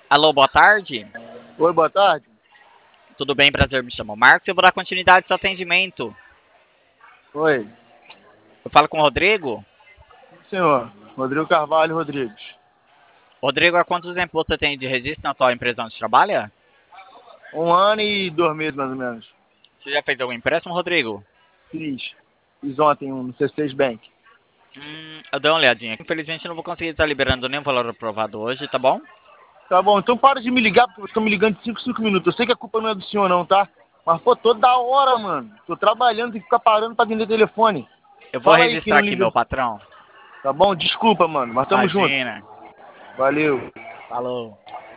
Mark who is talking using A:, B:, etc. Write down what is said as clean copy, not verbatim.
A: Alô, boa tarde.
B: Oi, boa tarde.
A: Tudo bem? Prazer, me chamo Marcos. Eu vou dar continuidade ao seu atendimento.
B: Oi.
A: Eu falo com o Rodrigo.
B: Senhor, Rodrigo Carvalho Rodrigues.
A: Rodrigo, há quantos tempos você tem de registro na atual empresa onde trabalha?
B: 1 ano e 2 meses, mais ou menos.
A: Você já fez algum empréstimo, Rodrigo?
B: Fiz ontem um no C6 Bank.
A: Eu dei uma olhadinha. Infelizmente, eu não vou conseguir estar liberando nenhum valor aprovado hoje, tá bom?
B: Tá bom, então para de me ligar, porque você fica me ligando de 5 minutos. Eu sei que a culpa não é do senhor não, tá? Mas, pô, toda hora, mano. Tô trabalhando, tem que ficar parando pra atender telefone.
A: Eu vou
B: Fala aí que
A: registrar
B: não
A: aqui, meu
B: liga.
A: patrão.
B: Tá bom? Desculpa, mano, mas tamo junto.
A: Imagina.
B: Valeu.
A: Falou.